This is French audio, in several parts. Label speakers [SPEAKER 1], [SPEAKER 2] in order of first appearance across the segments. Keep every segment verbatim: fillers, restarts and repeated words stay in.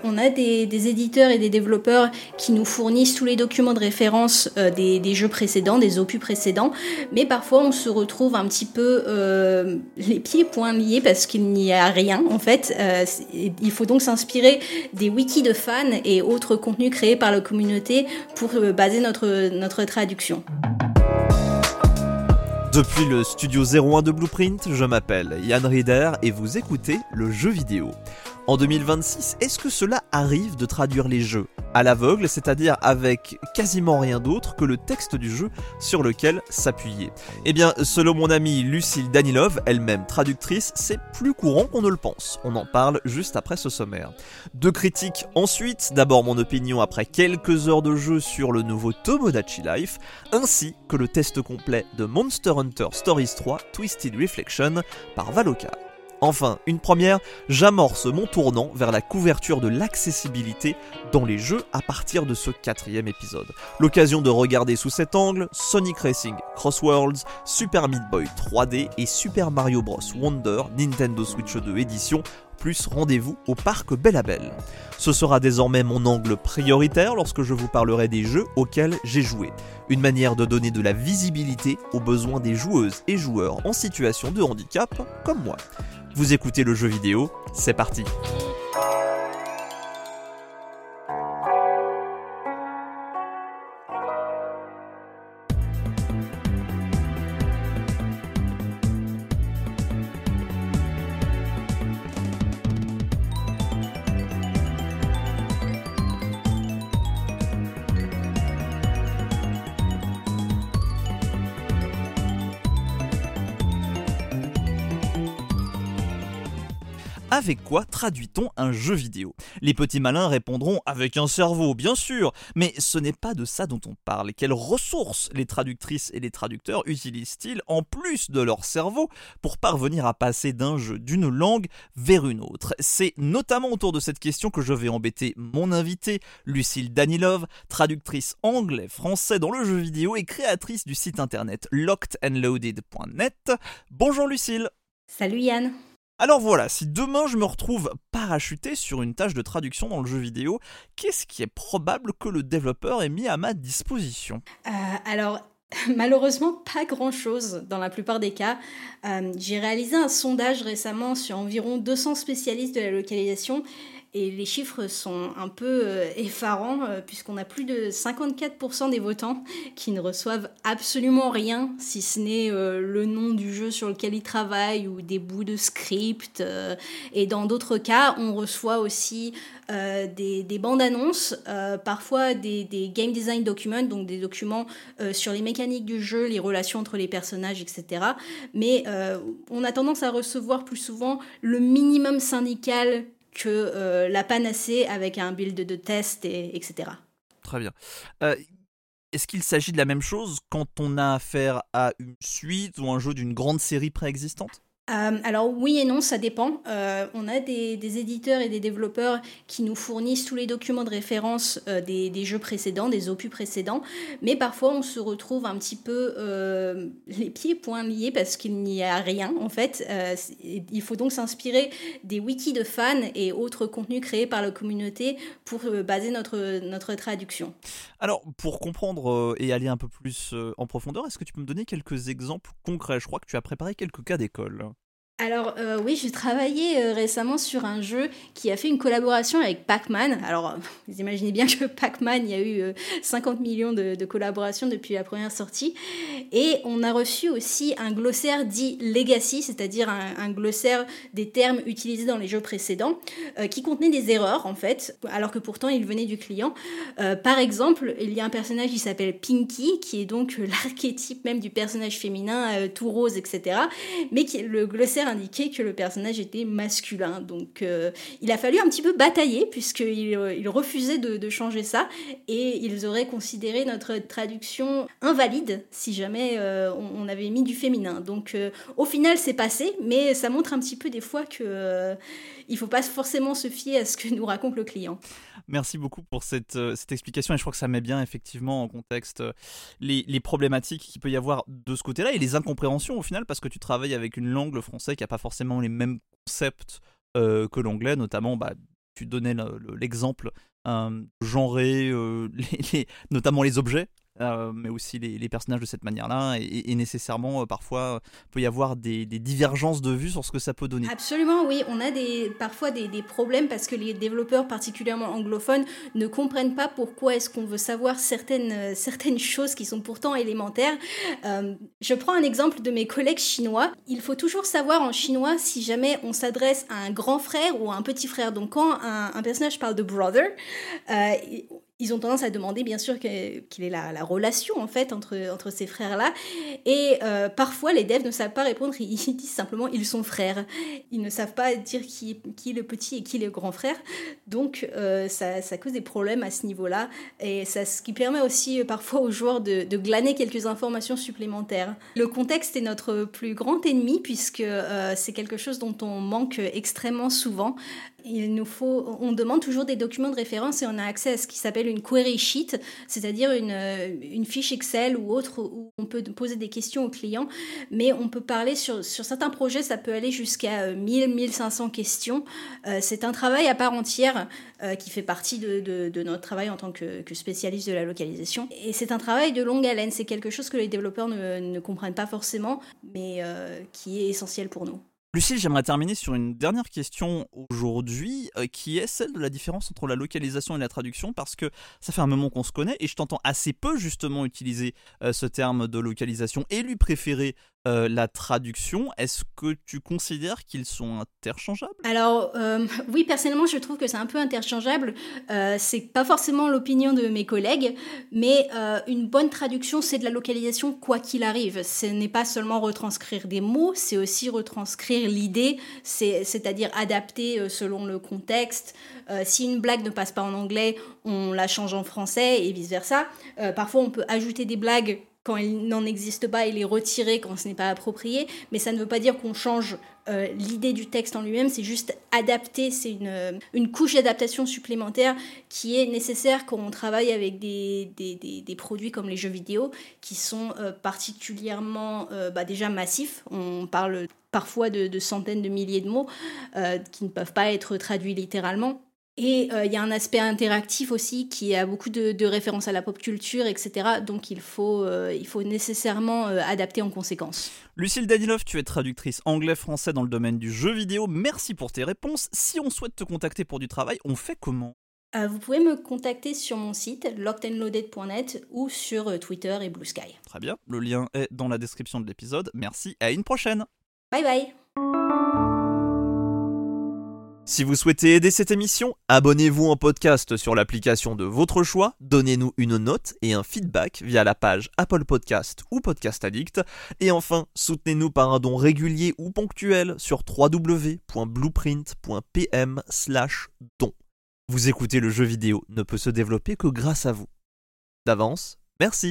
[SPEAKER 1] on a des, des éditeurs et des développeurs qui nous fournissent tous les documents de référence euh, des, des jeux précédents, des opus précédents, mais parfois on se retrouve un petit peu euh, les pieds et poings liés parce qu'il n'y a rien en fait. Euh, il faut donc s'inspirer des wikis de fans et autres contenus créés par la communauté pour euh, baser notre, notre traduction.
[SPEAKER 2] Depuis le studio zéro un de Blueprint, je m'appelle Yann Rieder et vous écoutez le jeu vidéo. En deux mille vingt-six, est-ce que cela arrive de traduire les jeux à l'aveugle, c'est-à-dire avec quasiment rien d'autre que le texte du jeu sur lequel s'appuyer ? Eh bien, selon mon amie Lucille Danilov, elle-même traductrice, c'est plus courant qu'on ne le pense. On en parle juste après ce sommaire. Deux critiques ensuite, d'abord mon opinion après quelques heures de jeu sur le nouveau Tomodachi Life, ainsi que le test complet de Monster Hunter Stories trois Twisted Reflection par Valocar. Enfin, une première, j'amorce mon tournant vers la couverture de l'accessibilité dans les jeux à partir de ce quatrième épisode. L'occasion de regarder sous cet angle Sonic Racing Crossworlds, Super Meat Boy trois D et Super Mario Bros Wonder Nintendo Switch deux édition, plus rendez-vous au parc Belle à Belle. Ce sera désormais mon angle prioritaire lorsque je vous parlerai des jeux auxquels j'ai joué. Une manière de donner de la visibilité aux besoins des joueuses et joueurs en situation de handicap comme moi. Vous écoutez le jeu vidéo, c'est parti. Avec quoi traduit-on un jeu vidéo ? Les petits malins répondront avec un cerveau, bien sûr, mais ce n'est pas de ça dont on parle. Quelles ressources les traductrices et les traducteurs utilisent-ils en plus de leur cerveau pour parvenir à passer d'un jeu d'une langue vers une autre ? C'est notamment autour de cette question que je vais embêter mon invitée, Lucille Danilov, traductrice anglais-français dans le jeu vidéo et créatrice du site internet locked and loaded point net. Bonjour Lucille.
[SPEAKER 1] Salut Yann.
[SPEAKER 2] Alors voilà, si demain je me retrouve parachuté sur une tâche de traduction dans le jeu vidéo, qu'est-ce qui est probable que le développeur ait mis à ma disposition ?
[SPEAKER 1] euh, Alors, malheureusement, pas grand-chose dans la plupart des cas. Euh, j'ai réalisé un sondage récemment sur environ deux cents spécialistes de la localisation et les chiffres sont un peu euh, effarants euh, puisqu'on a plus de cinquante-quatre pour cent des votants qui ne reçoivent absolument rien si ce n'est euh, le nom du jeu sur lequel ils travaillent ou des bouts de script. Euh, et dans d'autres cas, on reçoit aussi euh, des, des bandes annonces, euh, parfois des, des game design documents, donc des documents euh, sur les mécaniques du jeu, les relations entre les personnages, et cetera. Mais euh, on a tendance à recevoir plus souvent le minimum syndical que euh, la panacée avec un build de test, et, etc.
[SPEAKER 2] Très bien. Euh, est-ce qu'il s'agit de la même chose quand on a affaire à une suite ou un jeu d'une grande série préexistante ?
[SPEAKER 1] Euh, alors oui et non, ça dépend. Euh, on a des, des éditeurs et des développeurs qui nous fournissent tous les documents de référence euh, des, des jeux précédents, des opus précédents, mais parfois on se retrouve un petit peu euh, les pieds et poings liés parce qu'il n'y a rien en fait. Euh, il faut donc s'inspirer des wikis de fans et autres contenus créés par la communauté pour euh, baser notre, notre traduction.
[SPEAKER 2] Alors pour comprendre euh, et aller un peu plus euh, en profondeur, est-ce que tu peux me donner quelques exemples concrets ? Je crois que tu as préparé quelques cas d'école.
[SPEAKER 1] Alors euh, oui, j'ai travaillé euh, récemment sur un jeu qui a fait une collaboration avec Pac-Man. Alors, euh, vous imaginez bien que Pac-Man, il y a eu euh, cinquante millions de, de collaborations depuis la première sortie. Et on a reçu aussi un glossaire dit Legacy, c'est-à-dire un, un glossaire des termes utilisés dans les jeux précédents, euh, qui contenait des erreurs en fait, alors que pourtant il venait du client. Euh, par exemple, il y a un personnage qui s'appelle Pinky, qui est donc l'archétype même du personnage féminin, euh, tout rose, et cetera. Mais qui, le glossaire indiquait que le personnage était masculin. Donc euh, il a fallu un petit peu batailler puisqu'il euh, il refusait de, de changer ça et ils auraient considéré notre traduction invalide si jamais euh, on, on avait mis du féminin. Donc euh, au final c'est passé, mais ça montre un petit peu des fois que euh, il faut pas forcément se fier à ce que nous raconte le client.
[SPEAKER 2] Merci beaucoup pour cette, euh, cette explication et je crois que ça met bien effectivement en contexte euh, les, les problématiques qu'il peut y avoir de ce côté-là et les incompréhensions au final parce que tu travailles avec une langue, le français, qui n'a pas forcément les mêmes concepts euh, que l'anglais, notamment bah, tu donnais le, le, l'exemple euh, genrer euh, les, les, notamment les objets. Euh, mais aussi les, les personnages de cette manière-là, et, et nécessairement, euh, parfois, il peut y avoir des, des divergences de vues sur ce que ça peut donner.
[SPEAKER 1] Absolument, oui. On a des, parfois des, des problèmes parce que les développeurs, particulièrement anglophones, ne comprennent pas pourquoi est-ce qu'on veut savoir certaines, euh, certaines choses qui sont pourtant élémentaires. Euh, je prends un exemple de mes collègues chinois. Il faut toujours savoir en chinois si jamais on s'adresse à un grand frère ou à un petit frère. Donc quand un, un personnage parle de brother, euh, ils ont tendance à demander bien sûr que, qu'il est la, la relation en fait entre, entre ces frères-là, et euh, parfois les devs ne savent pas répondre, ils disent simplement ils sont frères, ils ne savent pas dire qui, qui est le petit et qui est le grand frère, donc euh, ça, ça cause des problèmes à ce niveau-là, et ça, ce qui permet aussi parfois aux joueurs de, de glaner quelques informations supplémentaires. Le contexte est notre plus grand ennemi puisque euh, c'est quelque chose dont on manque extrêmement souvent. Il nous faut, on demande toujours des documents de référence et on a accès à ce qui s'appelle une query sheet, c'est-à-dire une, une fiche Excel ou autre où on peut poser des questions aux clients, mais on peut parler sur, sur certains projets, ça peut aller jusqu'à mille à mille cinq cents questions. Euh, c'est un travail à part entière euh, qui fait partie de, de, de notre travail en tant que, que spécialiste de la localisation. Et c'est un travail de longue haleine, c'est quelque chose que les développeurs ne, ne comprennent pas forcément, mais euh, qui est essentiel pour nous.
[SPEAKER 2] Lucille, j'aimerais terminer sur une dernière question aujourd'hui, euh, qui est celle de la différence entre la localisation et la traduction, parce que ça fait un moment qu'on se connaît, et je t'entends assez peu justement utiliser euh, ce terme de localisation et lui préférer euh, la traduction. Est-ce que tu considères qu'ils sont interchangeables ?
[SPEAKER 1] Alors, euh, oui, personnellement, je trouve que c'est un peu interchangeable. Euh, c'est pas forcément l'opinion de mes collègues, mais euh, une bonne traduction, c'est de la localisation quoi qu'il arrive. Ce n'est pas seulement retranscrire des mots, c'est aussi retranscrire l'idée, c'est, c'est-à-dire adapter selon le contexte. Euh, si une blague ne passe pas en anglais, on la change en français et vice-versa. Euh, parfois, on peut ajouter des blagues quand il n'en existe pas et les retirer quand ce n'est pas approprié, mais ça ne veut pas dire qu'on change euh, l'idée du texte en lui-même, c'est juste adapter, c'est une, une couche d'adaptation supplémentaire qui est nécessaire quand on travaille avec des, des, des, des produits comme les jeux vidéo, qui sont euh, particulièrement euh, bah déjà massifs, on parle parfois de, de centaines de milliers de mots euh, qui ne peuvent pas être traduits littéralement. Et il euh, y a un aspect interactif aussi qui a beaucoup de, de références à la pop culture, et cetera. Donc il faut, euh, il faut nécessairement euh, adapter en conséquence.
[SPEAKER 2] Lucille Danilov, tu es traductrice anglais-français dans le domaine du jeu vidéo. Merci pour tes réponses. Si on souhaite te contacter pour du travail, on fait comment ?
[SPEAKER 1] euh, Vous pouved me contacter sur mon site locked and loaded point net ou sur euh, Twitter et Blue Sky.
[SPEAKER 2] Très bien, le lien est dans la description de l'épisode. Merci et à une prochaine.
[SPEAKER 1] Bye bye.
[SPEAKER 2] Si vous souhaitez aider cette émission, abonnez-vous en podcast sur l'application de votre choix, donnez-nous une note et un feedback via la page Apple Podcast ou Podcast Addict, et enfin, soutenez-nous par un don régulier ou ponctuel sur w w w point blueprint point p m slash don. Vous écoutez, le jeu vidéo ne peut se développer que grâce à vous. D'avance, merci.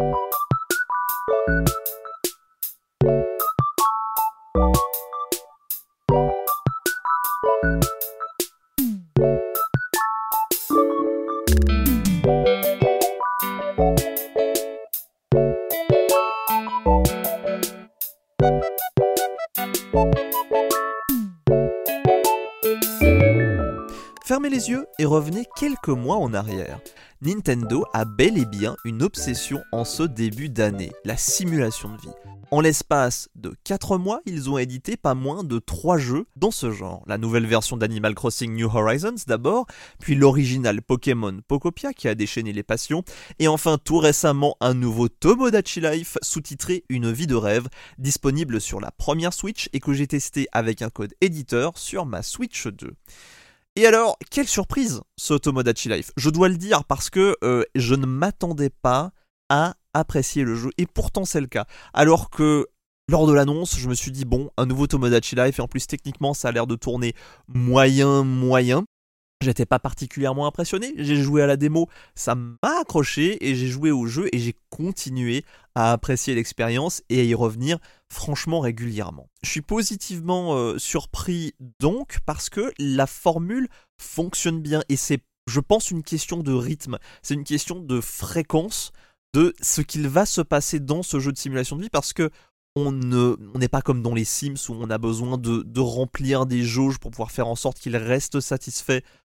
[SPEAKER 2] Fermez les yeux et revenez quelques mois en arrière. Nintendo a bel et bien une obsession en ce début d'année, la simulation de vie. En l'espace de quatre mois, ils ont édité pas moins de trois jeux dans ce genre. La nouvelle version d'Animal Crossing New Horizons d'abord, puis l'original Pokémon Pokopia qui a déchaîné les passions, et enfin tout récemment un nouveau Tomodachi Life sous-titré Une vie de rêve, disponible sur la première Switch et que j'ai testé avec un code éditeur sur ma Switch deux. Et alors, quelle surprise ce Tomodachi Life, je dois le dire parce que euh, je ne m'attendais pas à apprécier le jeu, et pourtant c'est le cas. Alors que lors de l'annonce, je me suis dit bon, un nouveau Tomodachi Life, et en plus techniquement ça a l'air de tourner moyen moyen. J'étais pas particulièrement impressionné, j'ai joué à la démo, ça m'a accroché, et j'ai joué au jeu et j'ai continué à apprécier l'expérience et à y revenir franchement régulièrement. Je suis positivement euh, surpris donc parce que la formule fonctionne bien, et c'est, je pense, une question de rythme, c'est une question de fréquence de ce qu'il va se passer dans ce jeu de simulation de vie, parce que on ne, on n'est pas comme dans les Sims où on a besoin de, de remplir des jauges pour pouvoir faire en sorte qu'ils restent satisfaits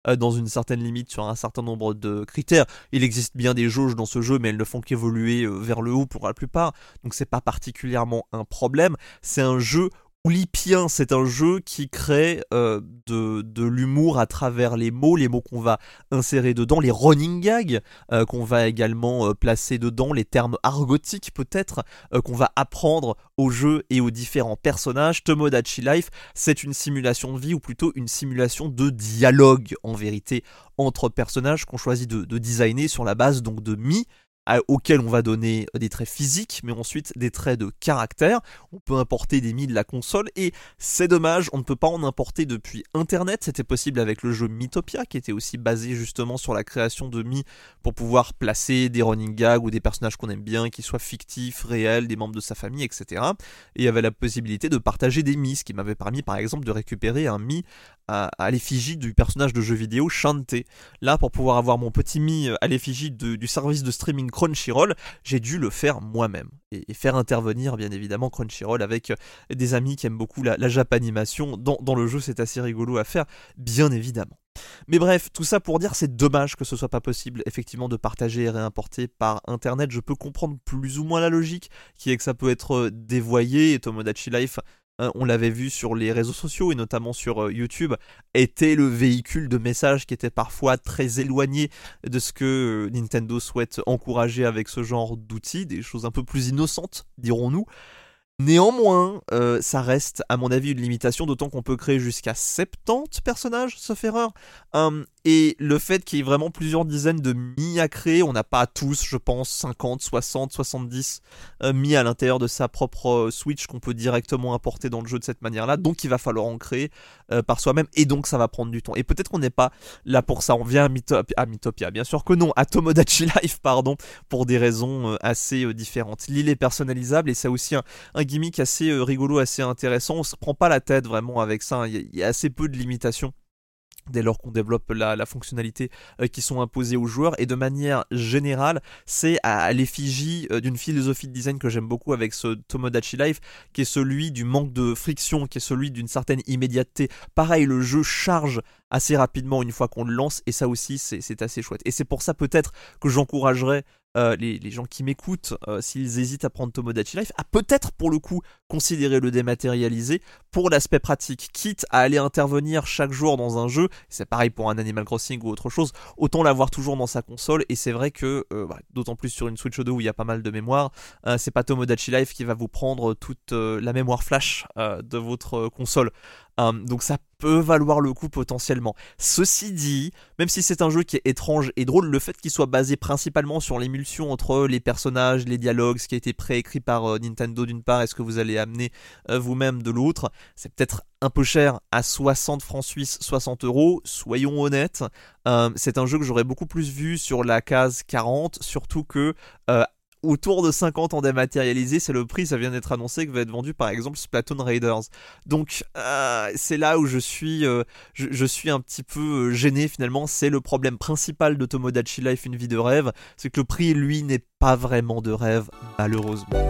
[SPEAKER 2] euh, dans une certaine limite sur un certain nombre de critères. Il existe bien des jauges dans ce jeu, mais elles ne font qu'évoluer euh, vers le haut pour la plupart, donc c'est pas particulièrement un problème. C'est un jeu oulipien, c'est un jeu qui crée euh, de, de l'humour à travers les mots, les mots qu'on va insérer dedans, les running gags euh, qu'on va également euh, placer dedans, les termes argotiques peut-être euh, qu'on va apprendre au jeu et aux différents personnages. Tomodachi Life, c'est une simulation de vie, ou plutôt une simulation de dialogue en vérité entre personnages qu'on choisit de, de designer sur la base donc de Mi, auquel on va donner des traits physiques, mais ensuite des traits de caractère. On peut importer des Mi de la console, et c'est dommage, on ne peut pas en importer depuis Internet. C'était possible avec le jeu Mythopia, qui était aussi basé justement sur la création de Mi, pour pouvoir placer des running gags ou des personnages qu'on aime bien, qui soient fictifs, réels, des membres de sa famille, et cetera. Et il y avait la possibilité de partager des Mi, ce qui m'avait permis par exemple de récupérer un Mi à, à l'effigie du personnage de jeu vidéo Shantae. Là, pour pouvoir avoir mon petit Mi à l'effigie de, du service de streaming Crunchyroll, j'ai dû le faire moi-même et, et faire intervenir bien évidemment Crunchyroll avec des amis qui aiment beaucoup la, la Japanimation dans, dans le jeu. C'est assez rigolo à faire, bien évidemment. Mais bref, tout ça pour dire, c'est dommage que ce soit pas possible effectivement de partager et réimporter par internet. Je peux comprendre plus ou moins la logique, qui est que ça peut être dévoyé, et Tomodachi Life, on l'avait vu sur les réseaux sociaux et notamment sur YouTube, était le véhicule de messages qui était parfois très éloigné de ce que Nintendo souhaite encourager avec ce genre d'outils, des choses un peu plus innocentes, dirons-nous. Néanmoins, euh, ça reste à mon avis une limitation, d'autant qu'on peut créer jusqu'à soixante-dix personnages, sauf erreur. Um, et le fait qu'il y ait vraiment plusieurs dizaines de Mi à créer, on n'a pas tous, je pense, cinquante, soixante, soixante-dix euh, Mi à l'intérieur de sa propre euh, Switch qu'on peut directement importer dans le jeu de cette manière-là, donc il va falloir en créer euh, par soi-même, et donc ça va prendre du temps. Et peut-être qu'on n'est pas là pour ça, on vient à Mythopia, à Mythopia, bien sûr que non, à Tomodachi Life, pardon, pour des raisons euh, assez euh, différentes. L'île est personnalisable, et c'est aussi un, un gimmick assez euh, rigolo, assez intéressant. On se prend pas la tête vraiment avec ça, hein. Il y a assez peu de limitations dès lors qu'on développe la, la fonctionnalité euh, qui sont imposées aux joueurs, et de manière générale, c'est à, à l'effigie euh, d'une philosophie de design que j'aime beaucoup avec ce Tomodachi Life, qui est celui du manque de friction, qui est celui d'une certaine immédiateté. Pareil, le jeu charge assez rapidement une fois qu'on le lance, et ça aussi c'est, c'est assez chouette. Et c'est pour ça peut-être que j'encouragerais Euh, les, les gens qui m'écoutent, euh, s'ils hésitent à prendre Tomodachi Life, à peut-être pour le coup considérer le dématérialiser pour l'aspect pratique, quitte à aller intervenir chaque jour dans un jeu. C'est pareil pour un Animal Crossing ou autre chose, autant l'avoir toujours dans sa console. Et c'est vrai que euh, bah, d'autant plus sur une Switch deux où il y a pas mal de mémoire, euh, c'est pas Tomodachi Life qui va vous prendre toute euh, la mémoire flash euh, de votre euh, console. Um, donc ça peut valoir le coup potentiellement. Ceci dit, même si c'est un jeu qui est étrange et drôle, le fait qu'il soit basé principalement sur l'émulsion entre les personnages, les dialogues, ce qui a été préécrit par euh, Nintendo d'une part et ce que vous allez amener euh, vous-même de l'autre, c'est peut-être un peu cher à soixante francs suisses, soixante euros, soyons honnêtes. Euh, c'est un jeu que j'aurais beaucoup plus vu sur la case quarante, surtout que euh, autour de cinquante en dématérialisé, c'est le prix, ça vient d'être annoncé, que va être vendu par exemple Splatoon Raiders. Donc euh, c'est là où je suis, euh, je, je suis un petit peu gêné finalement. C'est le problème principal de Tomodachi Life, une vie de rêve, c'est que le prix lui n'est pas vraiment de rêve, malheureusement.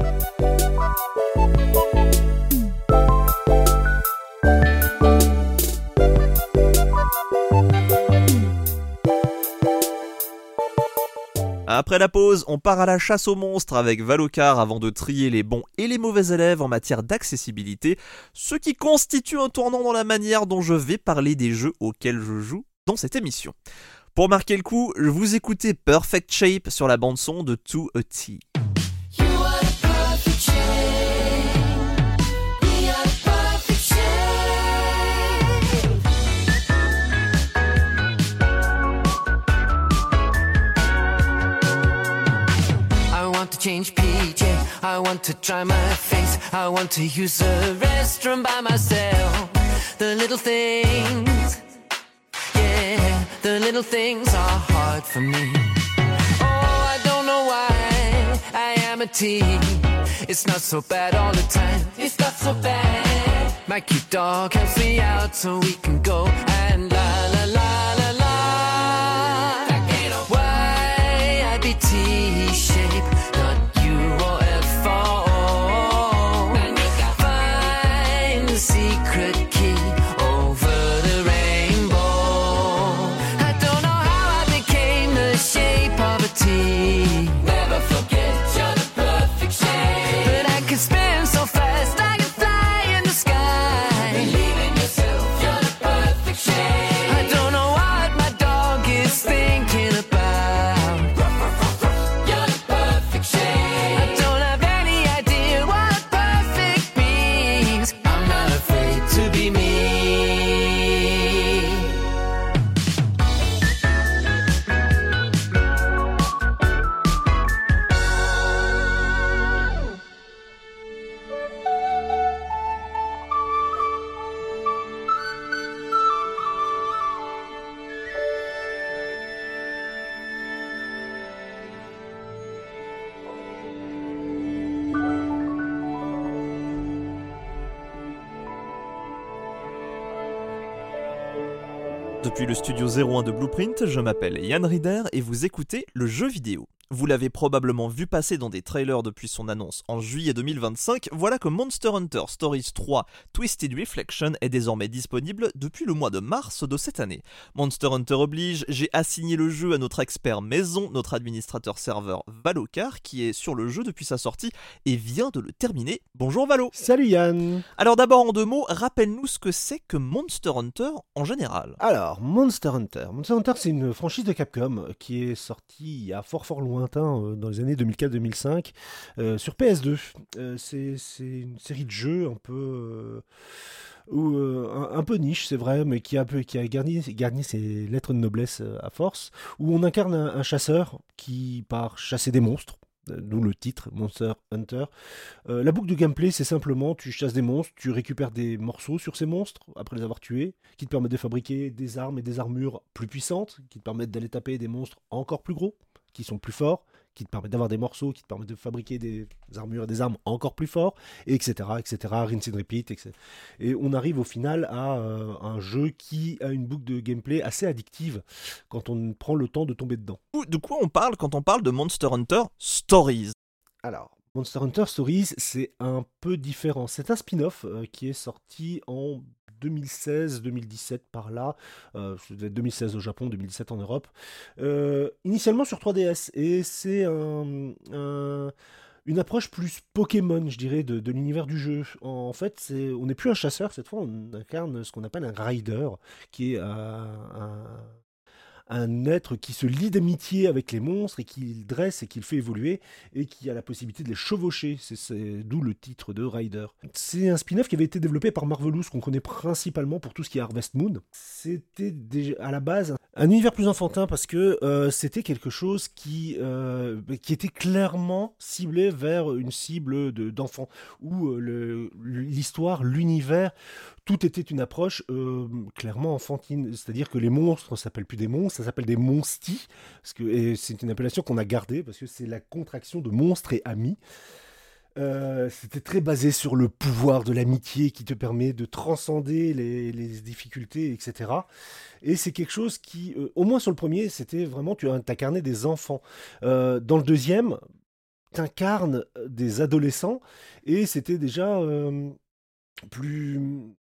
[SPEAKER 2] Après la pause, on part à la chasse aux monstres avec Valocar avant de trier les bons et les mauvais élèves en matière d'accessibilité, ce qui constitue un tournant dans la manière dont je vais parler des jeux auxquels je joue dans cette émission. Pour marquer le coup, vous écoutez Perfect Shape sur la bande-son de To a T.
[SPEAKER 3] Change P J, I want to dry my face, I want to use the restroom by myself. The little things, yeah, the little things are hard for me. Oh, I don't know why I am a teen. It's not so bad all the time, it's not so bad. My cute dog helps me out so we can go and la la la la la. Why I be T-shaped?
[SPEAKER 2] Depuis le studio zéro un de Blueprint, je m'appelle Yann Rieder et vous écoutez le jeu vidéo. Vous l'avez probablement vu passer dans des trailers depuis son annonce en juillet deux mille vingt-cinq, voilà que Monster Hunter Stories trois Twisted Reflection est désormais disponible depuis le mois de mars de cette année. Monster Hunter oblige, j'ai assigné le jeu à notre expert maison, notre administrateur serveur Valocar, qui est sur le jeu depuis sa sortie et vient de le terminer. Bonjour Valo.
[SPEAKER 4] Salut Yann.
[SPEAKER 2] Alors d'abord en deux mots, rappelle-nous ce que c'est que Monster Hunter en général.
[SPEAKER 4] Alors, Monster Hunter. Monster Hunter, c'est une franchise de Capcom qui est sortie il y a fort fort lointain, euh, dans les années deux mille quatre deux mille cinq, euh, sur P S deux. Euh, c'est, c'est une série de jeux un peu... Euh, ou, euh, un, un peu niche, c'est vrai, mais qui a, qui a garni, garni ses lettres de noblesse euh, à force, où on incarne un, un chasseur qui part chasser des monstres. D'où le titre, Monster Hunter. Euh, la boucle de gameplay, c'est simplement, tu chasses des monstres, tu récupères des morceaux sur ces monstres, après les avoir tués, qui te permettent de fabriquer des armes et des armures plus puissantes, qui te permettent d'aller taper des monstres encore plus gros, qui sont plus forts, qui te permettent d'avoir des morceaux, qui te permettent de fabriquer des armures et des armes encore plus forts, et etc., et cetera, rinse and repeat, et cetera. Et on arrive au final à euh, un jeu qui a une boucle de gameplay assez addictive quand on prend le temps de tomber dedans.
[SPEAKER 2] De quoi on parle quand on parle de Monster Hunter Stories ?
[SPEAKER 4] Alors, Monster Hunter Stories, c'est un peu différent. C'est un spin-off euh, qui est sorti en deux mille seize deux mille dix-sept par là, euh, ça devait être deux mille seize au Japon, deux mille dix-sept en Europe, euh, initialement sur trois D S, et c'est un, un, une approche plus Pokémon, je dirais, de, de l'univers du jeu. En fait, c'est, on n'est plus un chasseur, cette fois on incarne ce qu'on appelle un rider, qui est euh, un... un être qui se lie d'amitié avec les monstres et qui le dresse et qui le fait évoluer et qui a la possibilité de les chevaucher. C'est, c'est d'où le titre de Rider. C'est un spin-off qui avait été développé par Marvelous, qu'on connaît principalement pour tout ce qui est Harvest Moon. C'était déjà à la base un univers plus enfantin parce que euh, c'était quelque chose qui, euh, qui était clairement ciblé vers une cible de, d'enfants, où euh, le, l'histoire, l'univers, tout était une approche euh, clairement enfantine. C'est-à-dire que les monstres ne s'appellent plus des monstres, ça s'appelle des monstis, parce que, et c'est une appellation qu'on a gardée, parce que c'est la contraction de monstres et amis. Euh, c'était très basé sur le pouvoir de l'amitié qui te permet de transcender les, les difficultés, et cetera. Et c'est quelque chose qui, euh, au moins sur le premier, c'était vraiment, tu incarnais des enfants. Euh, dans le deuxième, tu incarnes des adolescents, et c'était déjà euh, plus...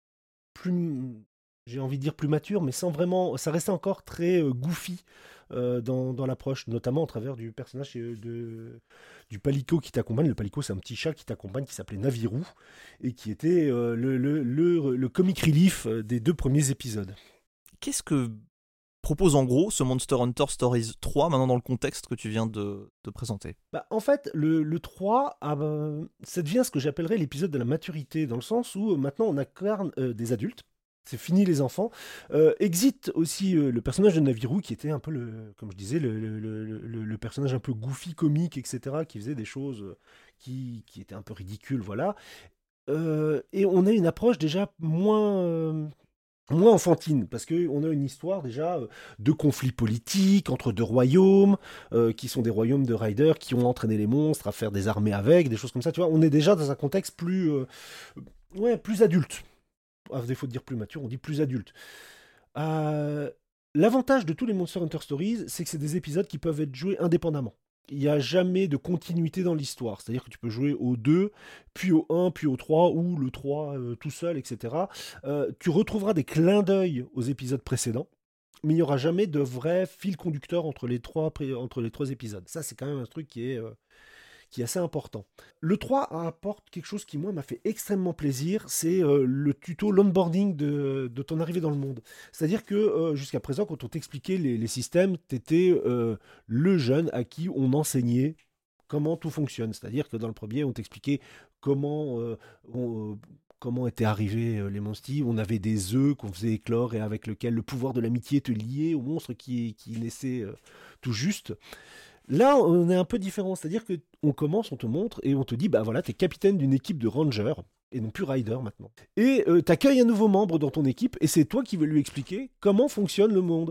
[SPEAKER 4] plus j'ai envie de dire plus mature, mais sans vraiment... Ça restait encore très euh, goofy euh, dans, dans l'approche, notamment au travers du personnage euh, de, du Palico qui t'accompagne. Le Palico, c'est un petit chat qui t'accompagne, qui s'appelait Navirou, et qui était euh, le, le, le, le comic relief des deux premiers épisodes. Qu'est-ce
[SPEAKER 2] que propose en gros ce Monster Hunter Stories trois, maintenant dans le contexte que tu viens de, de présenter ?
[SPEAKER 4] Bah, en fait, le, le trois, ah bah, ça devient ce que j'appellerais l'épisode de la maturité, dans le sens où euh, maintenant on incarne euh, des adultes. C'est fini les enfants. Euh, exit aussi euh, le personnage de Navirou qui était un peu, le, comme je disais, le, le, le, le, le personnage un peu goofy, comique, et cetera, qui faisait des choses qui, qui étaient un peu ridicules, voilà. Euh, et on a une approche déjà moins... Euh, moins enfantine, parce qu'on a une histoire déjà de conflits politiques entre deux royaumes, euh, qui sont des royaumes de riders, qui ont entraîné les monstres à faire des armées avec, des choses comme ça, tu vois. On est déjà dans un contexte plus, euh, ouais, plus adulte. À défaut de dire plus mature, on dit plus adulte. Euh, l'avantage de tous les Monster Hunter Stories, c'est que c'est des épisodes qui peuvent être joués indépendamment. Il n'y a jamais de continuité dans l'histoire. C'est-à-dire que tu peux jouer au deux, puis au un, puis au trois, ou le trois euh, tout seul, et cetera. Euh, tu retrouveras des clins d'œil aux épisodes précédents, mais il n'y aura jamais de vrai fil conducteur entre les trois, entre les trois épisodes. Ça, c'est quand même un truc qui est... Euh, qui est assez important. Le trois apporte quelque chose qui, moi, m'a fait extrêmement plaisir, c'est euh, le tuto, l'onboarding de, de ton arrivée dans le monde. C'est-à-dire que euh, jusqu'à présent, quand on t'expliquait les, les systèmes, t'étais euh, le jeune à qui on enseignait comment tout fonctionne. C'est-à-dire que dans le premier, on t'expliquait comment... Euh, on, euh, comment étaient arrivés euh, les monstis. On avait des œufs qu'on faisait éclore et avec lesquels le pouvoir de l'amitié te liait aux monstres qui, qui naissaient euh, tout juste. Là, on est un peu différent, c'est-à-dire qu'on commence, on te montre, et on te dit, bah voilà, t'es capitaine d'une équipe de rangers, et non plus rider maintenant. Et euh, t'accueilles un nouveau membre dans ton équipe, et c'est toi qui veux lui expliquer comment fonctionne le monde.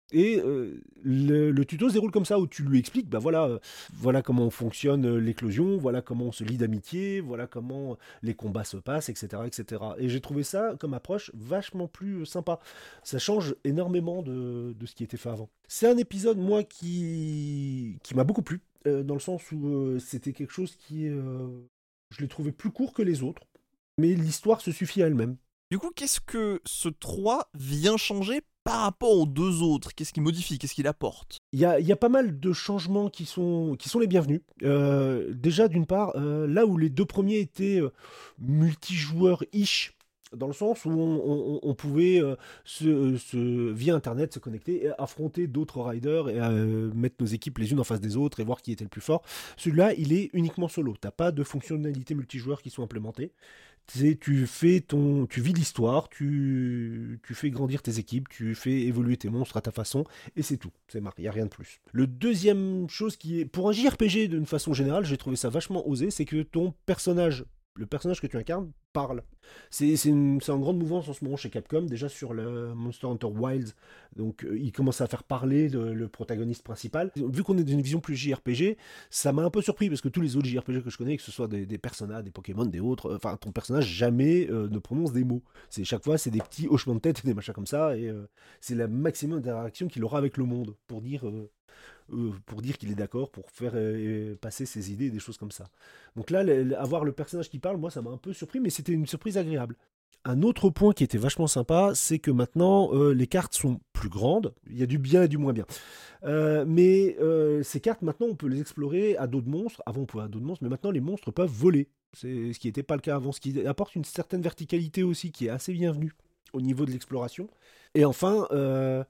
[SPEAKER 4] Et euh, le, le tuto se déroule comme ça, où tu lui expliques, bah voilà, euh, voilà comment fonctionne euh, l'éclosion, voilà comment on se lie d'amitié, voilà comment les combats se passent, et cetera, et cetera. Et j'ai trouvé ça, comme approche, vachement plus euh, sympa. Ça change énormément de, de ce qui était fait avant. C'est un épisode, moi, qui, qui m'a beaucoup plu, euh, dans le sens où euh, c'était quelque chose qui... euh, je l'ai trouvé plus court que les autres, mais l'histoire se suffit à elle-même.
[SPEAKER 2] Du coup, qu'est-ce que ce trois vient changer par rapport aux deux autres? Qu'est-ce qu'il modifie? Qu'est-ce qu'il apporte?
[SPEAKER 4] Il y a, il y a pas mal de changements qui sont, qui sont les bienvenus. Euh, déjà, d'une part, euh, là où les deux premiers étaient euh, multijoueurs-ish, dans le sens où on, on- on pouvait, euh, se, se- via Internet, se connecter et affronter d'autres riders et euh, mettre nos équipes les unes en face des autres et voir qui était le plus fort. Celui-là, il est uniquement solo. T'as pas de fonctionnalités multijoueurs qui sont implémentées. C'est- tu fais ton, tu vis l'histoire, tu, tu fais grandir tes équipes, tu fais évoluer tes monstres à ta façon, et c'est tout. C'est marqué, il n'y a rien de plus. Le deuxième chose qui est, pour un J R P G d'une façon générale, j'ai trouvé ça vachement osé, c'est que ton personnage, le personnage que tu incarnes, parle. C'est c'est une- c'est en grande mouvance en ce moment chez Capcom, déjà sur le Monster Hunter Wilds, donc euh, il commence à faire parler le, le protagoniste principal. Vu qu'on est dans une vision plus J R P G, ça m'a un peu surpris parce que tous les autres J R P G que je connais, que ce soit des, des Persona, des Pokémon, des autres, enfin ton personnage jamais euh, ne prononce des mots. C'est chaque fois c'est des petits hochements de tête et des machins comme ça et euh, c'est le maximum d'interaction qu'il aura avec le monde pour dire euh, euh, pour dire qu'il est d'accord, pour faire euh, passer ses idées, des choses comme ça. Donc là, le- le- avoir le personnage qui parle, moi, ça m'a un peu surpris, mais c'était une surprise agréable. Un autre point qui était vachement sympa, c'est que maintenant, euh, les cartes sont plus grandes. Il y a du bien et du moins bien. Euh, mais euh, ces cartes, maintenant, on peut les explorer à dos de monstres. Avant, on pouvait à dos de monstres, mais maintenant, les monstres peuvent voler. C'est ce qui n'était pas le cas avant, ce qui apporte une certaine verticalité aussi, qui est assez bienvenue au niveau de l'exploration. Et enfin, euh,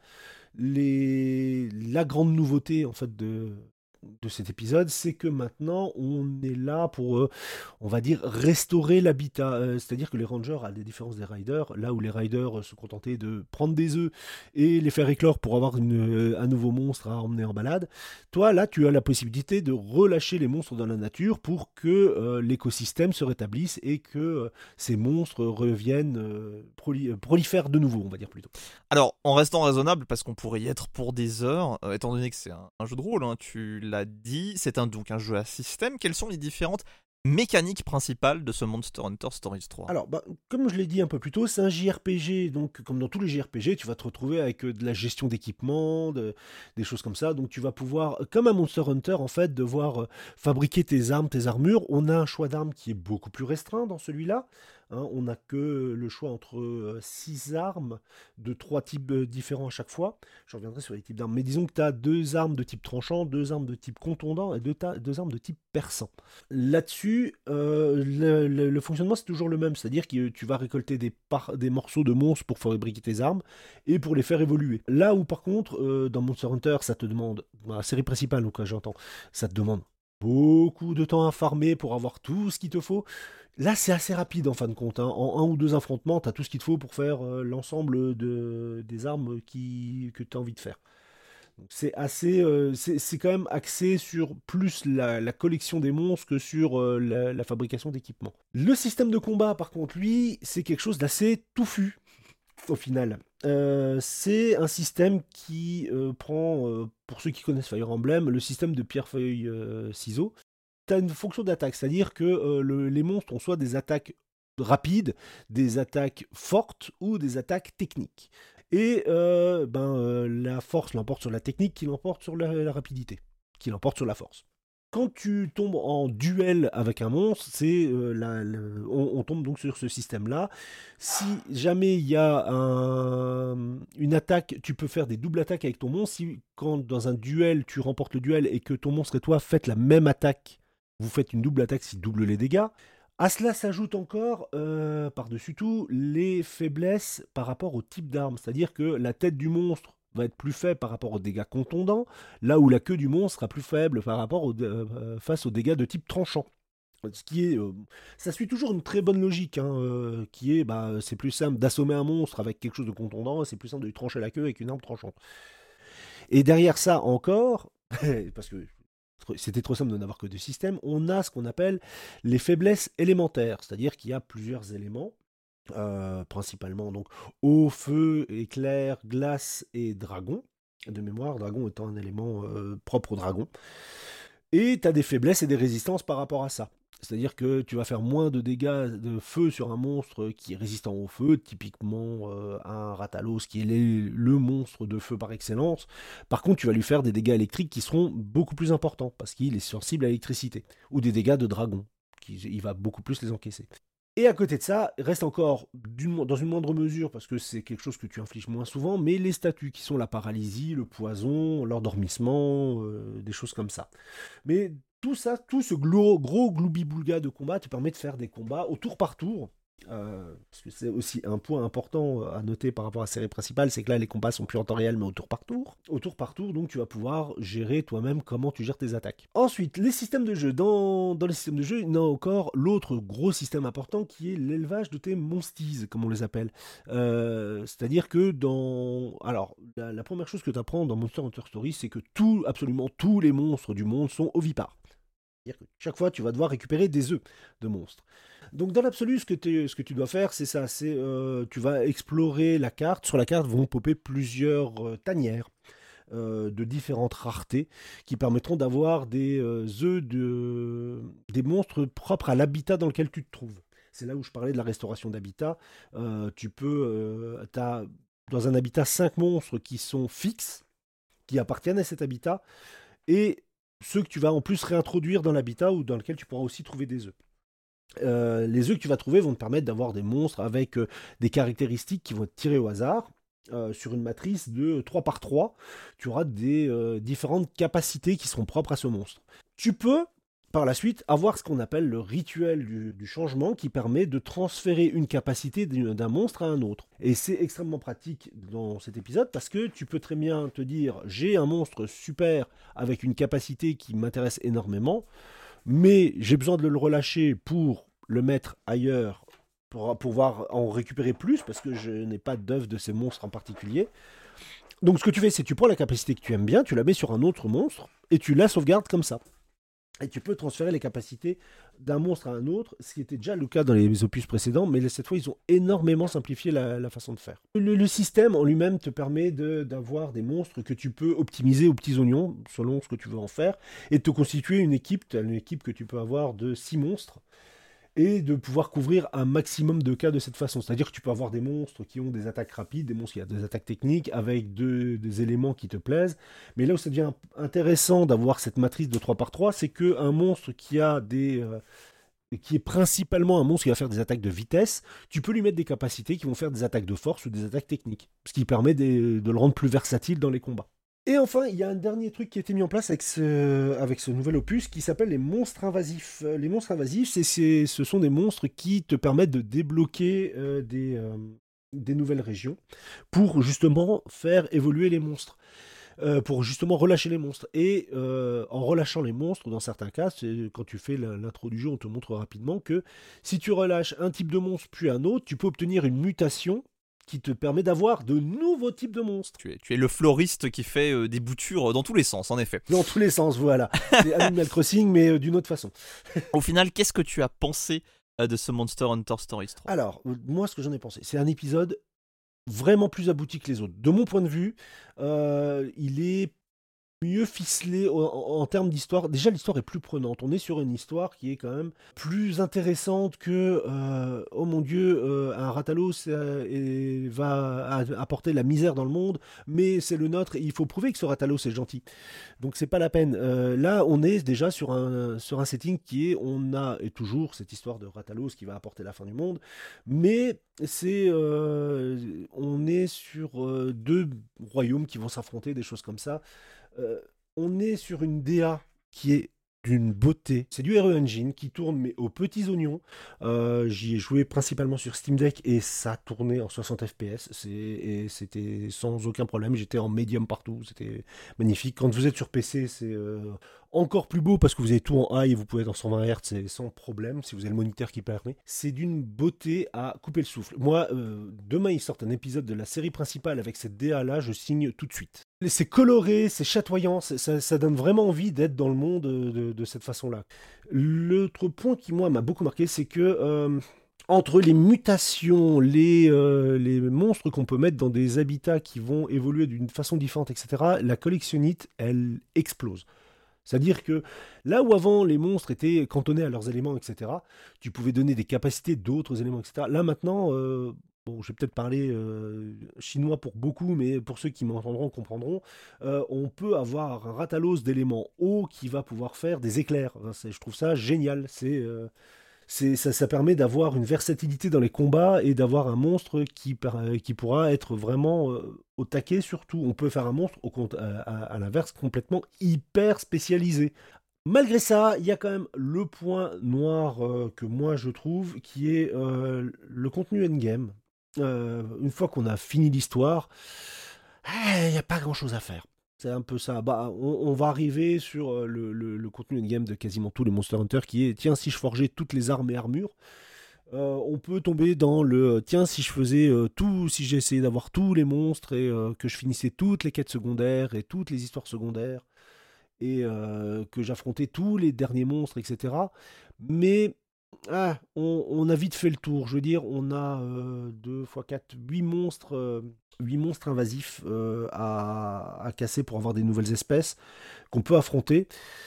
[SPEAKER 4] les... la grande nouveauté en fait de, de cet épisode, c'est que maintenant on est là pour, euh, on va dire, restaurer l'habitat. Euh, c'est-à-dire que les rangers, à la différence des riders, là où les riders se contentaient de prendre des œufs et les faire éclore pour avoir une, euh, un nouveau monstre à emmener en balade, toi là tu as la possibilité de relâcher les monstres dans la nature pour que euh, l'écosystème se rétablisse et que euh, ces monstres reviennent, euh, proli- prolifèrent de nouveau, on va dire plutôt.
[SPEAKER 2] Alors, en restant raisonnable, parce qu'on pourrait y être pour des heures, euh, étant donné que c'est un, un jeu de rôle, hein, tu l'as dit, c'est un, donc un jeu à système. Quelles sont les différentes mécaniques principales de ce Monster Hunter Stories trois?
[SPEAKER 4] Alors, bah, comme je l'ai dit un peu plus tôt, c'est un J R P G, donc comme dans tous les J R P G, tu vas te retrouver avec euh, de la gestion d'équipement, de- des choses comme ça. Donc tu vas pouvoir, comme un Monster Hunter, en fait, devoir euh, fabriquer tes armes, tes armures. On a un choix d'armes qui est beaucoup plus restreint dans celui-là. Hein, on n'a que le choix entre six armes de trois types euh, différents à chaque fois. Je reviendrai sur les types d'armes. Mais disons que tu as deux armes de type tranchant, deux armes de type contondant et deux, ta- deux armes de type perçant. Là-dessus, euh, le, le- le fonctionnement c'est toujours le même, c'est-à-dire que tu vas récolter des, par- des morceaux de monstres pour fabriquer tes armes et pour les faire évoluer. Là où par contre, euh, dans Monster Hunter, ça te demande, dans la série principale, donc j'entends, ça te demande beaucoup de temps à farmer pour avoir tout ce qu'il te faut. Là, c'est assez rapide en fin de compte, hein. En un ou deux affrontements, tu as tout ce qu'il te faut pour faire euh, l'ensemble de, des armes qui, que tu as envie de faire. Donc, c'est assez, euh, c'est c'est quand même axé sur plus la, la collection des monstres que sur euh, la, la fabrication d'équipements. Le système de combat, par contre, lui, c'est quelque chose d'assez touffu au final. Euh, c'est un système qui euh, prend, euh, pour ceux qui connaissent Fire Emblem, le système de pierre-feuille-ciseaux. Tu as une fonction d'attaque, c'est-à-dire que euh, le- les monstres ont soit des attaques rapides, des attaques fortes ou des attaques techniques. Et euh, ben, euh, la force l'emporte sur la technique, qui l'emporte sur la, la rapidité, qui l'emporte sur la force. Quand tu tombes en duel avec un monstre, c'est euh, la- la- on, on tombe donc sur ce système-là. Si jamais il y a un- une attaque, tu peux faire des doubles attaques avec ton monstre. Si quand dans un duel, tu remportes le duel et que ton monstre et toi faites la même attaque, vous faites une double attaque, ce qui double les dégâts. À cela s'ajoute encore, euh, par-dessus tout, les faiblesses par rapport au type d'arme. C'est-à-dire que la tête du monstre va être plus faible par rapport aux dégâts contondants, là où la queue du monstre sera plus faible par rapport au, euh, face aux dégâts de type tranchant. Ce qui est, euh, ça suit toujours une très bonne logique, hein, euh, qui est, bah, c'est plus simple d'assommer un monstre avec quelque chose de contondant, et c'est plus simple de lui trancher la queue avec une arme tranchante. Et derrière ça encore, parce que c'était trop simple de n'avoir que deux systèmes, on a ce qu'on appelle les faiblesses élémentaires, c'est-à-dire qu'il y a plusieurs éléments, euh, principalement donc eau, feu, éclair, glace et dragon. de mémoire, dragon étant un élément euh, propre au dragon. Et tu as des faiblesses et des résistances par rapport à ça. C'est-à-dire que tu vas faire moins de dégâts de feu sur un monstre qui est résistant au feu, typiquement euh, un Rathalos qui est le, le monstre de feu par excellence. Par contre, tu vas lui faire des dégâts électriques qui seront beaucoup plus importants, parce qu'il est sensible à l'électricité. Ou des dégâts de dragon, qui, il va beaucoup plus les encaisser. Et à côté de ça, reste encore d'une, dans une moindre mesure, parce que c'est quelque chose que tu infliges moins souvent, mais les statuts qui sont la paralysie, le poison, l'endormissement, euh, des choses comme ça. Mais tout ça, tout ce gros, gros gloubi-boulga de combat te permet de faire des combats au tour par tour. Euh, parce que c'est aussi un point important à noter par rapport à la série principale, c'est que là les combats sont plus en temps réel mais au tour par tour. Au tour par tour, donc tu vas pouvoir gérer toi-même comment tu gères tes attaques. Ensuite, les systèmes de jeu. Dans, dans les systèmes de jeu, il y a encore l'autre gros système important qui est l'élevage de tes monsties, comme on les appelle. Euh, c'est-à-dire que dans... Alors, la, la première chose que tu apprends dans Monster Hunter Stories, c'est que tout, absolument tous les monstres du monde sont ovipares. C'est-à-dire que chaque fois, tu vas devoir récupérer des œufs de monstres. Donc dans l'absolu, ce que, ce que tu dois faire, c'est ça, c'est euh, tu vas explorer la carte. Sur la carte vont popper plusieurs euh, tanières euh, de différentes raretés qui permettront d'avoir des euh, œufs de des monstres propres à l'habitat dans lequel tu te trouves. C'est là où je parlais de la restauration d'habitat. Euh, tu peux, euh, t'as dans un habitat cinq monstres qui sont fixes, qui appartiennent à cet habitat, et ceux que tu vas en plus réintroduire dans l'habitat ou dans lequel tu pourras aussi trouver des œufs. Euh, les œufs que tu vas trouver vont te permettre d'avoir des monstres avec euh, des caractéristiques qui vont être tirées au hasard. Euh, sur une matrice de trois par trois, tu auras des euh, différentes capacités qui seront propres à ce monstre. Tu peux, par la suite, avoir ce qu'on appelle le rituel du, du changement qui permet de transférer une capacité d'un monstre à un autre. Et c'est extrêmement pratique dans cet épisode parce que tu peux très bien te dire « j'ai un monstre super avec une capacité qui m'intéresse énormément », mais j'ai besoin de le relâcher pour le mettre ailleurs, pour pouvoir en récupérer plus, parce que je n'ai pas d'œuf de ces monstres en particulier. Donc ce que tu fais, c'est que tu prends la capacité que tu aimes bien, tu la mets sur un autre monstre, et tu la sauvegardes comme ça. Et tu peux transférer les capacités d'un monstre à un autre, ce qui était déjà le cas dans les opus précédents, mais cette fois, ils ont énormément simplifié la, la façon de faire. Le, le système en lui-même te permet de, d'avoir des monstres que tu peux optimiser aux petits oignons, selon ce que tu veux en faire, et de te constituer une équipe, tu as une équipe que tu peux avoir de six monstres, et de pouvoir couvrir un maximum de cas de cette façon. C'est-à-dire que tu peux avoir des monstres qui ont des attaques rapides, des monstres qui ont des attaques techniques, avec de, des éléments qui te plaisent. Mais là où ça devient intéressant d'avoir cette matrice de trois par trois, c'est qu'un monstre qui a des... Euh, qui est principalement un monstre qui va faire des attaques de vitesse, tu peux lui mettre des capacités qui vont faire des attaques de force ou des attaques techniques. Ce qui permet de, de le rendre plus versatile dans les combats. Et enfin, il y a un dernier truc qui a été mis en place avec ce, avec ce nouvel opus qui s'appelle les monstres invasifs. Les monstres invasifs, c'est, c'est, ce sont des monstres qui te permettent de débloquer euh, des, euh, des nouvelles régions pour justement faire évoluer les monstres. Euh, pour justement relâcher les monstres. Et euh, en relâchant les monstres, dans certains cas, c'est, quand tu fais l'intro du jeu, on te montre rapidement que si tu relâches un type de monstre puis un autre, tu peux obtenir une mutation qui te permet d'avoir de nouveaux types de monstres.
[SPEAKER 2] Tu es, tu es le floriste qui fait euh, des boutures dans tous les sens, en effet.
[SPEAKER 4] Dans tous les sens, voilà. C'est Animal Crossing, mais euh, d'une autre façon.
[SPEAKER 2] Au final, qu'est-ce que tu as pensé euh, de ce Monster Hunter Stories trois ?
[SPEAKER 4] Alors, moi, ce que j'en ai pensé, c'est un épisode vraiment plus abouti que les autres. De mon point de vue, euh, il est mieux ficelé en, en, en termes d'histoire. Déjà, l'histoire est plus prenante. On est sur une histoire qui est quand même plus intéressante que euh, oh mon Dieu, euh, un Rathalos euh, et va apporter la misère dans le monde, mais c'est le nôtre et il faut prouver que ce Rathalos est gentil. Donc c'est pas la peine. Euh, là, on est déjà sur un sur un setting qui est, on a et toujours cette histoire de Rathalos qui va apporter la fin du monde, mais c'est euh, on est sur euh, deux royaumes qui vont s'affronter, des choses comme ça. Euh, on est sur une D A qui est d'une beauté. C'est du R E Engine qui tourne mais aux petits oignons. Euh, j'y ai joué principalement sur Steam Deck et ça tournait en soixante F P S. C'est, et c'était sans aucun problème. J'étais en médium partout. C'était magnifique. Quand vous êtes sur P C, c'est euh, encore plus beau parce que vous avez tout en high et vous pouvez être en cent vingt hertz et sans problème si vous avez le moniteur qui permet. C'est d'une beauté à couper le souffle. Moi, euh, demain, ils sortent un épisode de la série principale avec cette D A là. Je signe tout de suite. C'est coloré, c'est chatoyant, c'est, ça, ça donne vraiment envie d'être dans le monde de, de, de cette façon-là. L'autre point qui, moi, m'a beaucoup marqué, c'est que euh, entre les mutations, les, euh, les monstres qu'on peut mettre dans des habitats qui vont évoluer d'une façon différente, et cetera, la collectionnite, elle explose. C'est-à-dire que là où avant les monstres étaient cantonnés à leurs éléments, et cetera, tu pouvais donner des capacités d'autres éléments, et cetera. Là maintenant, euh, bon, je vais peut-être parler euh, chinois pour beaucoup, mais pour ceux qui m'entendront comprendront, euh, on peut avoir un ratalos d'éléments eau qui va pouvoir faire des éclairs. Enfin, c'est, je trouve ça génial. C'est... Euh, C'est, ça, ça permet d'avoir une versatilité dans les combats et d'avoir un monstre qui, qui pourra être vraiment euh, au taquet surtout. On peut faire un monstre au, à, à, à l'inverse complètement hyper spécialisé. Malgré ça, il y a quand même le point noir euh, que moi je trouve qui est euh, le contenu endgame. Euh, une fois qu'on a fini l'histoire, il n'y a pas grand chose à faire. C'est un peu ça. Bah, on, on va arriver sur euh, le, le, le contenu endgame de quasiment tous les Monster Hunter qui est tiens, si je forgeais toutes les armes et armures, euh, on peut tomber dans le tiens, si je faisais euh, tout, si j'essayais d'avoir tous les monstres et euh, que je finissais toutes les quêtes secondaires et toutes les histoires secondaires et euh, que j'affrontais tous les derniers monstres, et cetera. Mais ah, on, on a vite fait le tour. Je veux dire, on a euh, deux fois quatre, huit monstres. Euh, huit monstres invasifs euh, à, à casser pour avoir des nouvelles espèces qu'on peut affronter.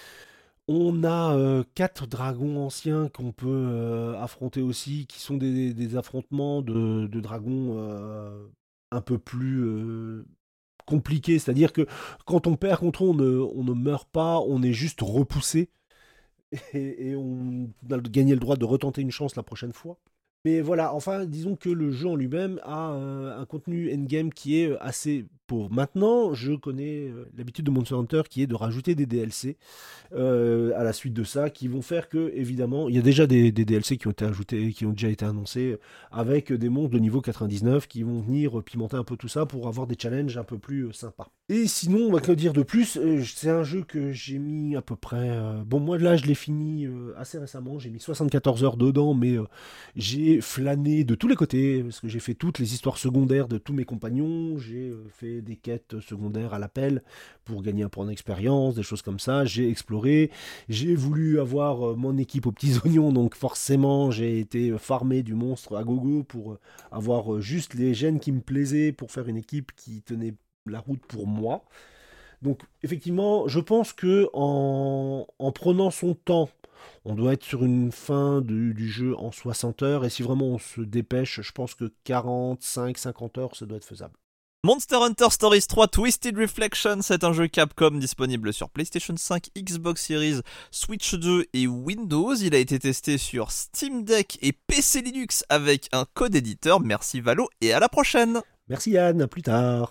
[SPEAKER 4] On a euh, quatre dragons anciens qu'on peut euh, affronter aussi, qui sont des, des affrontements de, de dragons euh, un peu plus euh, compliqués. C'est-à-dire que quand on perd contre eux, on ne, on ne meurt pas, on est juste repoussé. Et, et on a gagné le droit de retenter une chance la prochaine fois. Mais voilà, enfin, disons que le jeu en lui-même a euh, un contenu endgame qui est assez pauvre. Maintenant, je connais euh, l'habitude de Monster Hunter qui est de rajouter des D L C euh, à la suite de ça, qui vont faire que, évidemment, il y a déjà des, des D L C qui ont été ajoutés, qui ont déjà été annoncés, avec des monstres de niveau quatre-vingt-dix-neuf qui vont venir pimenter un peu tout ça pour avoir des challenges un peu plus euh, sympas. Et sinon, on va que dire de plus, euh, c'est un jeu que j'ai mis à peu près... Euh, bon, moi là, je l'ai fini euh, assez récemment, j'ai mis soixante-quatorze heures dedans, mais euh, j'ai flâné de tous les côtés, parce que j'ai fait toutes les histoires secondaires de tous mes compagnons, j'ai euh, fait des quêtes secondaires à l'appel pour gagner un point d'expérience, des choses comme ça, j'ai exploré, j'ai voulu avoir euh, mon équipe aux petits oignons, donc forcément j'ai été farmé du monstre à gogo pour euh, avoir euh, juste les gènes qui me plaisaient pour faire une équipe qui tenait la route pour moi. Donc effectivement, je pense que en, en prenant son temps, on doit être sur une fin du, du jeu en soixante heures, et si vraiment on se dépêche, je pense que quarante-cinq cinquante heures, ça doit être faisable.
[SPEAKER 2] Monster Hunter Stories trois Twisted Reflection, c'est un jeu Capcom disponible sur PlayStation cinq, Xbox Series, Switch deux et Windows. Il a été testé sur Steam Deck et P C Linux avec un code éditeur. Merci Valo et à la prochaine.
[SPEAKER 4] Merci Yann, à plus tard.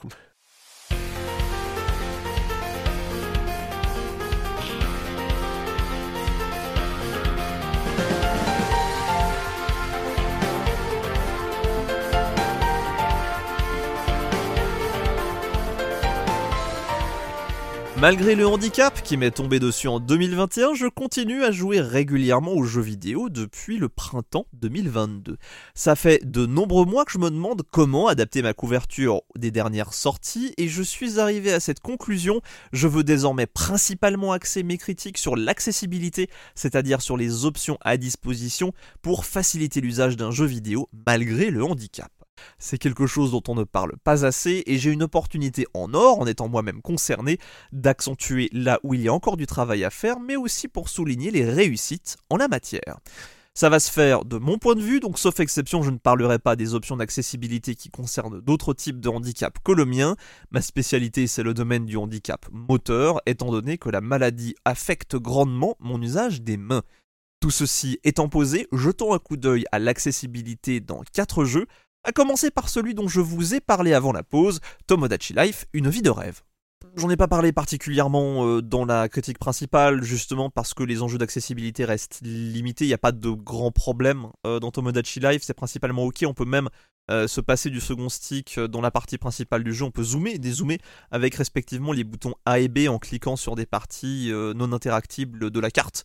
[SPEAKER 2] Malgré le handicap qui m'est tombé dessus en deux mille vingt et un, je continue à jouer régulièrement aux jeux vidéo depuis le printemps deux mille vingt-deux. Ça fait de nombreux mois que je me demande comment adapter ma couverture des dernières sorties et je suis arrivé à cette conclusion. Je veux désormais principalement axer mes critiques sur l'accessibilité, c'est-à-dire sur les options à disposition pour faciliter l'usage d'un jeu vidéo malgré le handicap. C'est quelque chose dont on ne parle pas assez et j'ai une opportunité en or, en étant moi-même concerné, d'accentuer là où il y a encore du travail à faire, mais aussi pour souligner les réussites en la matière. Ça va se faire de mon point de vue, donc sauf exception, je ne parlerai pas des options d'accessibilité qui concernent d'autres types de handicap que le mien. Ma spécialité, c'est le domaine du handicap moteur, étant donné que la maladie affecte grandement mon usage des mains. Tout ceci étant posé, jetons un coup d'œil à l'accessibilité dans quatre jeux, à commencer par celui dont je vous ai parlé avant la pause, Tomodachi Life, une vie de rêve. J'en ai pas parlé particulièrement euh, dans la critique principale, justement parce que les enjeux d'accessibilité restent limités, il n'y a pas de grands problèmes euh, dans Tomodachi Life, c'est principalement ok, on peut même euh, se passer du second stick euh, dans la partie principale du jeu, on peut zoomer et dézoomer avec respectivement les boutons A et B en cliquant sur des parties euh, non interactibles de la carte.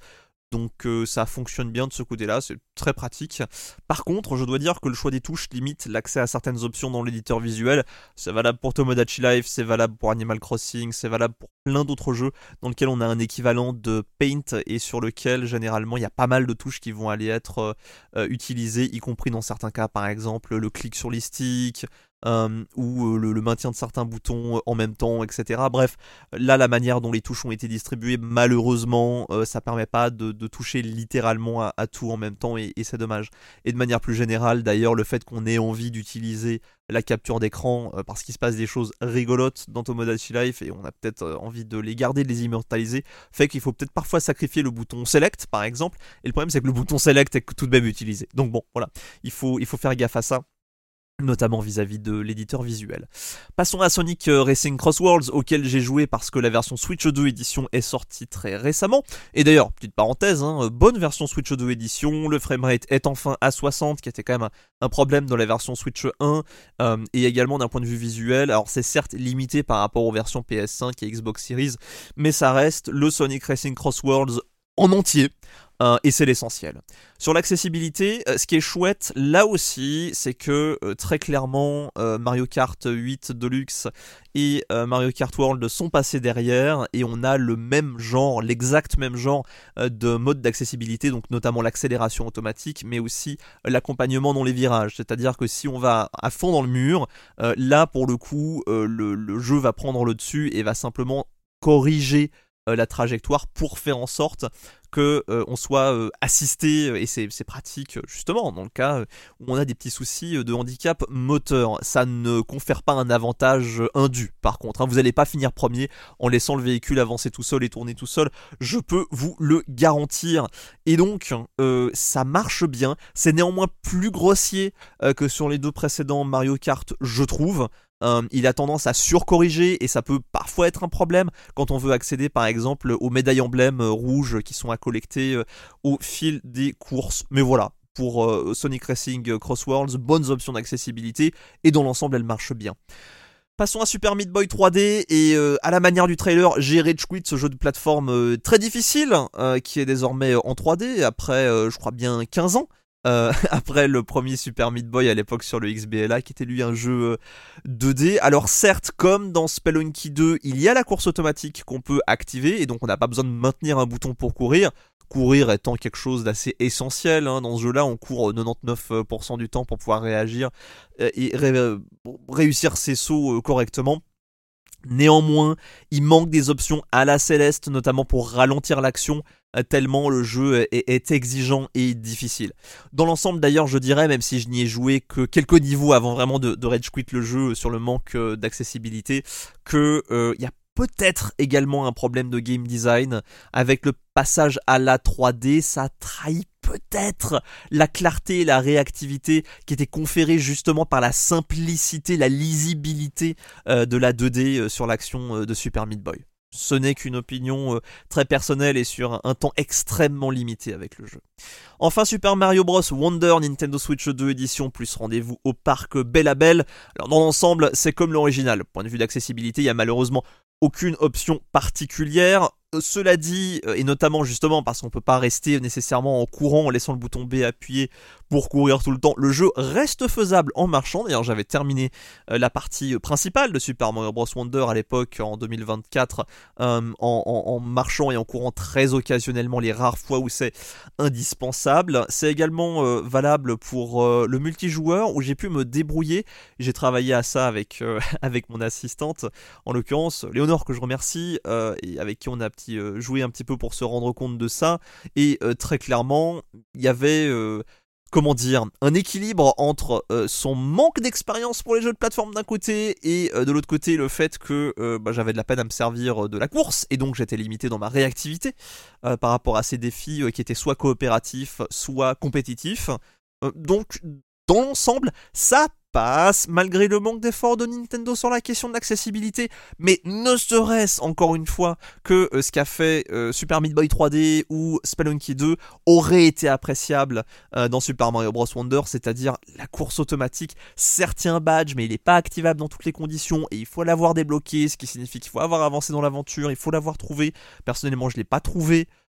[SPEAKER 2] Donc euh, ça fonctionne bien de ce côté-là, c'est très pratique. Par contre, je dois dire que le choix des touches limite l'accès à certaines options dans l'éditeur visuel. C'est valable pour Tomodachi Life, c'est valable pour Animal Crossing, c'est valable pour plein d'autres jeux dans lesquels on a un équivalent de Paint et sur lequel généralement il y a pas mal de touches qui vont aller être euh, utilisées, y compris dans certains cas, par exemple le clic sur les sticks, Euh, ou euh, le, le maintien de certains boutons en même temps, et cetera. Bref, là, la manière dont les touches ont été distribuées, malheureusement, euh, ça permet pas de, de toucher littéralement à, à tout en même temps, et, et c'est dommage. Et de manière plus générale, d'ailleurs, le fait qu'on ait envie d'utiliser la capture d'écran, euh, parce qu'il se passe des choses rigolotes dans Tomodachi Life, et on a peut-être euh, envie de les garder, de les immortaliser, fait qu'il faut peut-être parfois sacrifier le bouton Select, par exemple, et le problème c'est que le bouton Select est tout de même utilisé. Donc bon, voilà, il faut, il faut faire gaffe à ça, notamment vis-à-vis de l'éditeur visuel. Passons à Sonic Racing Cross Worlds, auquel j'ai joué parce que la version Switch deux édition est sortie très récemment. Et d'ailleurs, petite parenthèse, hein, bonne version Switch deux édition, le framerate est enfin à soixante, qui était quand même un, un problème dans la version Switch un, euh, et également d'un point de vue visuel. Alors c'est certes limité par rapport aux versions P S cinq et Xbox Series, mais ça reste le Sonic Racing Cross Worlds en entier. Euh, et c'est l'essentiel. Sur l'accessibilité, euh, ce qui est chouette là aussi, c'est que euh, très clairement euh, Mario Kart huit Deluxe et euh, Mario Kart World sont passés derrière, et on a le même genre, l'exact même genre euh, de mode d'accessibilité, donc notamment l'accélération automatique, mais aussi euh, l'accompagnement dans les virages. C'est-à-dire que si on va à fond dans le mur, euh, là pour le coup, euh, le, le jeu va prendre le dessus et va simplement corriger euh, la trajectoire pour faire en sorte que euh, on soit euh, assisté, et c'est, c'est pratique justement dans le cas où on a des petits soucis de handicap moteur. Ça ne confère pas un avantage indu par contre, hein. Vous n'allez pas finir premier en laissant le véhicule avancer tout seul et tourner tout seul, je peux vous le garantir. Et donc euh, ça marche bien, c'est néanmoins plus grossier euh, que sur les deux précédents Mario Kart, je trouve. Euh, il a tendance à surcorriger, et ça peut parfois être un problème quand on veut accéder par exemple aux médailles emblèmes euh, rouges qui sont à collecter euh, au fil des courses. Mais voilà, pour euh, Sonic Racing Cross Worlds, bonnes options d'accessibilité, et dans l'ensemble elles marchent bien. Passons à Super Meat Boy trois D, et euh, à la manière du trailer, j'ai rage quit ce jeu de plateforme euh, très difficile, euh, qui est désormais en trois D après euh, je crois bien quinze ans. Euh, après le premier Super Meat Boy à l'époque sur le X B L A, qui était lui un jeu euh, deux D. Alors certes, comme dans Spelunky deux, il y a la course automatique qu'on peut activer, et donc on n'a pas besoin de maintenir un bouton pour courir. Courir étant quelque chose d'assez essentiel, hein. Dans ce jeu-là, on court quatre-vingt-dix-neuf pour cent du temps pour pouvoir réagir euh, et ré- réussir ses sauts euh, correctement. Néanmoins, il manque des options à la Céleste, notamment pour ralentir l'action, tellement le jeu est, est exigeant et difficile. Dans l'ensemble d'ailleurs, je dirais, même si je n'y ai joué que quelques niveaux avant vraiment de, de rage quit le jeu sur le manque d'accessibilité, que euh, y a peut-être également un problème de game design. Avec le passage à la trois D, ça trahit peut-être la clarté et la réactivité qui étaient conférées justement par la simplicité, la lisibilité euh, de la deux D euh, sur l'action euh, de Super Meat Boy. Ce n'est qu'une opinion euh, très personnelle et sur un, un temps extrêmement limité avec le jeu. Enfin, Super Mario Bros Wonder Nintendo Switch deux édition plus rendez-vous au parc Bella Belle. Alors dans l'ensemble, c'est comme l'original. Point de vue d'accessibilité, il y a malheureusement aucune option particulière. Cela dit, et notamment justement parce qu'on peut pas rester nécessairement en courant en laissant le bouton B appuyé pour courir tout le temps, le jeu reste faisable en marchant. D'ailleurs, j'avais terminé la partie principale de Super Mario Bros Wonder à l'époque en deux mille vingt-quatre euh, en, en, en marchant et en courant très occasionnellement les rares fois où c'est indispensable. C'est également euh, valable pour euh, le multijoueur où j'ai pu me débrouiller. J'ai travaillé à ça avec, euh, avec mon assistante, en l'occurrence Léonore, que je remercie, euh, et avec qui on a petit, euh, joué un petit peu pour se rendre compte de ça. Et euh, très clairement, il y avait... Euh, comment dire, un équilibre entre euh, son manque d'expérience pour les jeux de plateforme d'un côté et euh, de l'autre côté le fait que euh, bah, j'avais de la peine à me servir de la course et donc j'étais limité dans ma réactivité euh, par rapport à ces défis euh, qui étaient soit coopératifs soit compétitifs. Euh, donc dans l'ensemble ça passe malgré le manque d'efforts de Nintendo sur la question de l'accessibilité, mais ne serait-ce encore une fois que euh, ce qu'a fait euh, Super Meat Boy trois D ou Spelunky deux aurait été appréciable euh, dans Super Mario Bros Wonder, c'est-à-dire la course automatique. Certes, il y a un badge, mais il n'est pas activable dans toutes les conditions et il faut l'avoir débloqué, ce qui signifie qu'il faut avoir avancé dans l'aventure, il faut l'avoir trouvé. Personnellement, je ne l'ai pas trouvé.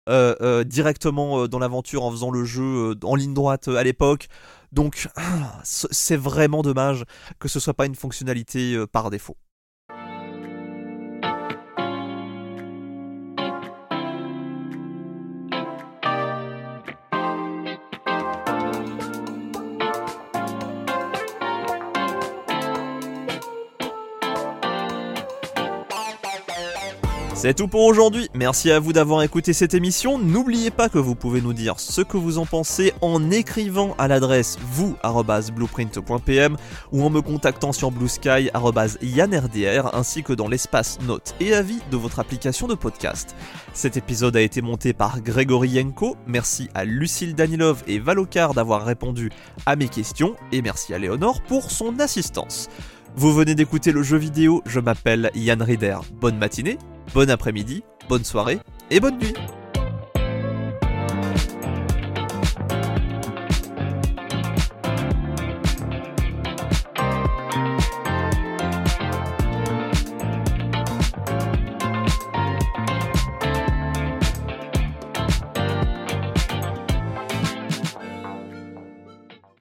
[SPEAKER 2] euh, euh, directement euh, dans l'aventure en faisant le jeu euh, en ligne droite euh, à l'époque. Donc c'est vraiment dommage que ce soit pas une fonctionnalité euh, par défaut. C'est tout pour aujourd'hui, merci à vous d'avoir écouté cette émission. N'oubliez pas que vous pouvez nous dire ce que vous en pensez en écrivant à l'adresse vous arobase blueprint point p m ou en me contactant sur bluesky arobase yann r d r ainsi que dans l'espace notes et avis de votre application de podcast. Cet épisode a été monté par Grégory Yenko, merci à Lucille Danilov et Valokar d'avoir répondu à mes questions et merci à Léonore pour son assistance. Vous venez d'écouter le jeu vidéo, je m'appelle Yann Rieder. Bonne matinée, bon après-midi, bonne soirée et bonne nuit.